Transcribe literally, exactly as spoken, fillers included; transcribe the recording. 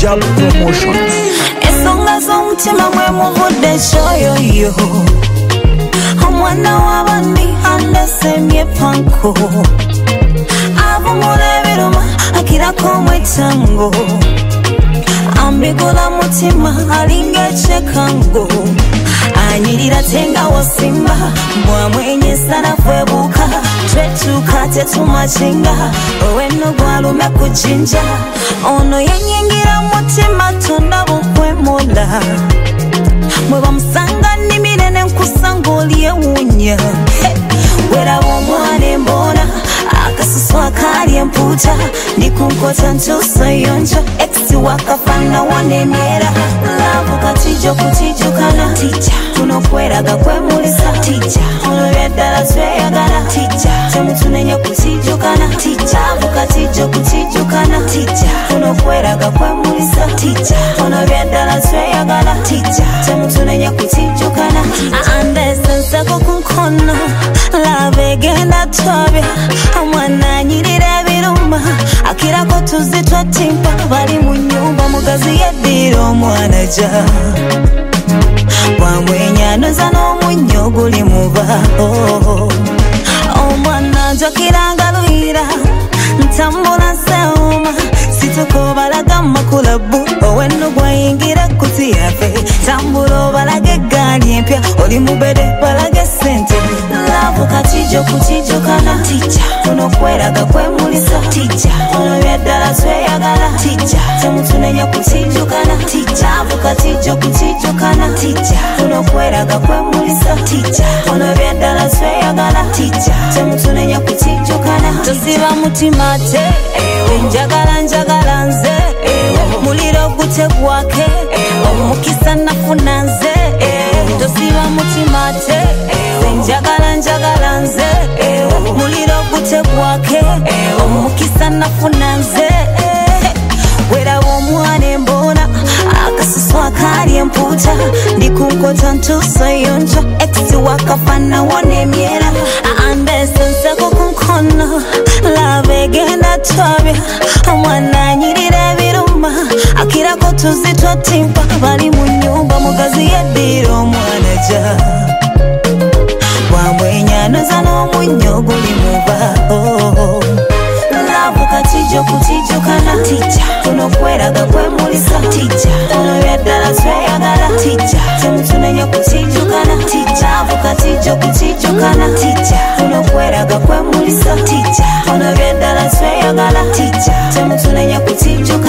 Jab Promotions. Esonga z'omutima mwe muvudde shoyoyo omwana w'abandi andesemye panko avumula ebiruma akirako omwetango ambigula mutima alinga eky'ekango anyirira tenga wasimba bwamwenyesa nafwebuuka twetuuka tetumakinga oweno gwalume ku jinja ono yenyingira mutima tonda bukwemula mwe bamusanga nnimire nenkusanga oli ewunya weraba omwana embona akasusu akali empuuta ndikunkota ntuuso yonjo ekisi wakafana wanemyera laavu katijo kutijukana tija tunokweraga kwemulisa tija olwebya ddala tweyagala tija temutunenya kutijukana tija laavu katijo kutijukana tija tunokweraga kwemulisa tija olwebya ddala tweyagala tija temutunenya kutijukana andesenseko ku nkono laavu egenda tobya omwana anyirira ebiruma akirako tuzi twatimpa bali mu nnyumba mugazi yeddira omwana ja bwamwenyanoza n'omunnyo guli muba omwana njakiranga luyira ntambula nsewuma situka obalaga makulabu oweno gwayingira kuti yafe tambula obalaga eggaali empya oli mubede balaga sente laavu katijo kutijukana tija tunokweraga kwemulisa tija olwebya ddala tweyagala tija temutunenya kutijukana tija laavu katijo kutijukana tija tunokweraga kwemulisa tija olwebya ddala tweyagala tija temutunenya kutijukana tosiba mutima te njagala njagala nze muliro gutegwake omukisa nafuna nze tosiba mutima te njagala njagala nze muliro gutegwake omukisa nafuna nze weraba omwana embona akasusu akali empuuta ndikunkota ntuuso yonjo ekisi wakafana wonemyera andesenseko ku nkono laavu egenda tobya omwana anyirira ebiruma akirako tuzi twatimpa bali mu nnyumba mugazi yeddira omwana ja bwamwenyanoza n'omunnyo guli muba laavu katijo kutijukana tija tunokweraga kwemulisa tija olwebya ddala tweyagala tija temutunenya kutijukana tija laavu katijo kutijukana tija tunokweraga kwemulisa tija olwebya ddala tweyagala tija temutunenya kutijukana